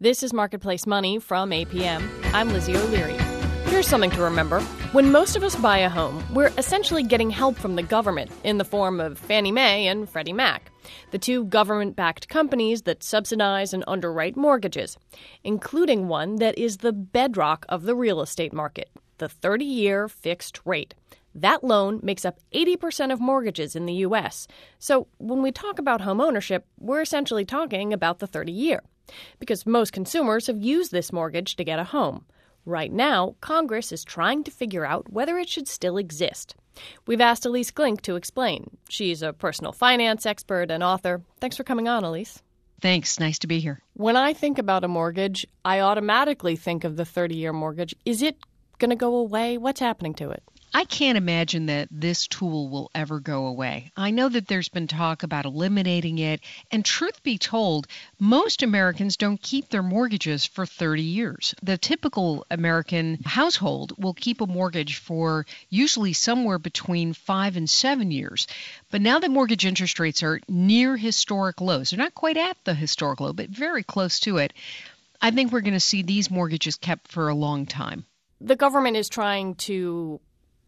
This is Marketplace Money from APM. I'm Lizzie O'Leary. Here's something to remember. When most of us buy a home, we're essentially getting help from the government in the form of Fannie Mae and Freddie Mac, the two government-backed companies that subsidize and underwrite mortgages, including one that is the bedrock of the real estate market, the 30-year fixed rate. That loan makes up 80% of mortgages in the U.S. So when we talk about home ownership, we're essentially talking about the 30-year, because most consumers have used this mortgage to get a home. Right now, Congress is trying to figure out whether it should still exist. We've asked Elise Glink to explain. She's a personal finance expert and author. Thanks for coming on, Elise. Thanks. Nice to be here. When I think about a mortgage, I automatically think of the 30-year mortgage. Is it going to go away? What's happening to it? I can't imagine that this tool will ever go away. I know that there's been talk about eliminating it, and truth be told, most Americans don't keep their mortgages for 30 years. The typical American household will keep a mortgage for usually somewhere between 5 and 7 years. But now that mortgage interest rates are near historic lows, they're not quite at the historic low, but very close to it, I think we're going to see these mortgages kept for a long time. The government is trying to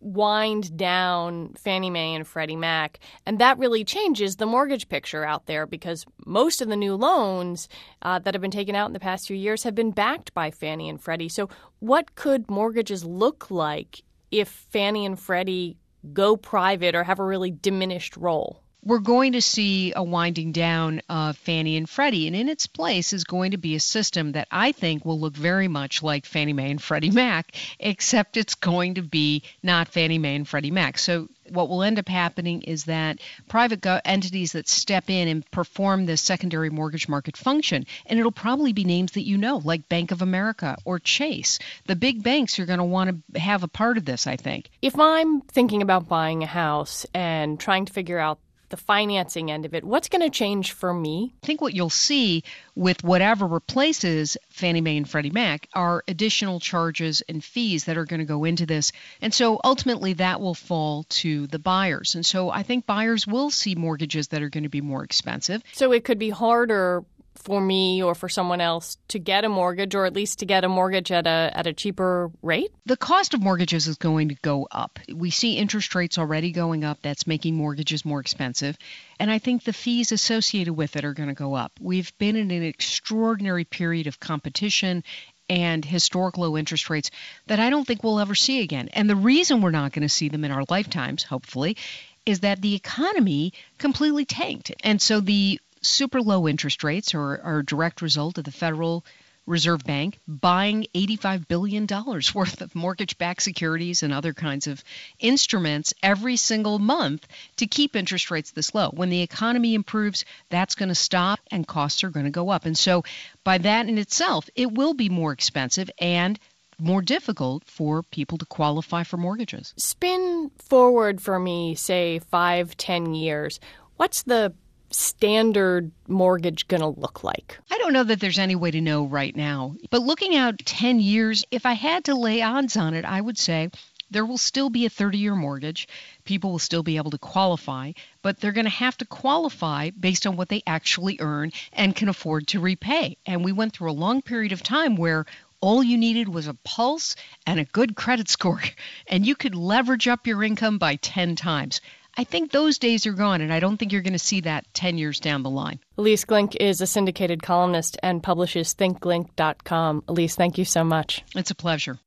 wind down Fannie Mae and Freddie Mac, and that really changes the mortgage picture out there because most of the new loans that have been taken out in the past few years have been backed by Fannie and Freddie. So what could mortgages look like if Fannie and Freddie go private or have a really diminished role? We're going to see a winding down of Fannie and Freddie, and in its place is going to be a system that I think will look very much like Fannie Mae and Freddie Mac, except it's going to be not Fannie Mae and Freddie Mac. So what will end up happening is that private entities that step in and perform the secondary mortgage market function, and it'll probably be names that you know, like Bank of America or Chase. The big banks are going to want to have a part of this, I think. If I'm thinking about buying a house and trying to figure out the financing end of it, what's going to change for me? I think what you'll see with whatever replaces Fannie Mae and Freddie Mac are additional charges and fees that are going to go into this. And so ultimately that will fall to the buyers. And so I think buyers will see mortgages that are going to be more expensive. So it could be harder for me or for someone else to get a mortgage, or at least to get a mortgage at a cheaper rate? The cost of mortgages is going to go up. We see interest rates already going up. That's making mortgages more expensive. And I think the fees associated with it are going to go up. We've been in an extraordinary period of competition and historic low interest rates that I don't think we'll ever see again. And the reason we're not going to see them in our lifetimes, hopefully, is that the economy completely tanked. And so the super low interest rates are a direct result of the Federal Reserve Bank buying $85 billion worth of mortgage-backed securities and other kinds of instruments every single month to keep interest rates this low. When the economy improves, that's going to stop and costs are going to go up. And so by that in itself, it will be more expensive and more difficult for people to qualify for mortgages. Spin forward for me, say 5-10 years. What's the standard mortgage going to look like? I don't know that there's any way to know right now. But looking out 10 years, if I had to lay odds on it, I would say there will still be a 30-year mortgage. People will still be able to qualify, but they're going to have to qualify based on what they actually earn and can afford to repay. And we went through a long period of time where all you needed was a pulse and a good credit score, and you could leverage up your income by 10 times. I think those days are gone, and I don't think you're going to see that 10 years down the line. Elise Glink is a syndicated columnist and publishes thinkglink.com. Elise, thank you so much. It's a pleasure.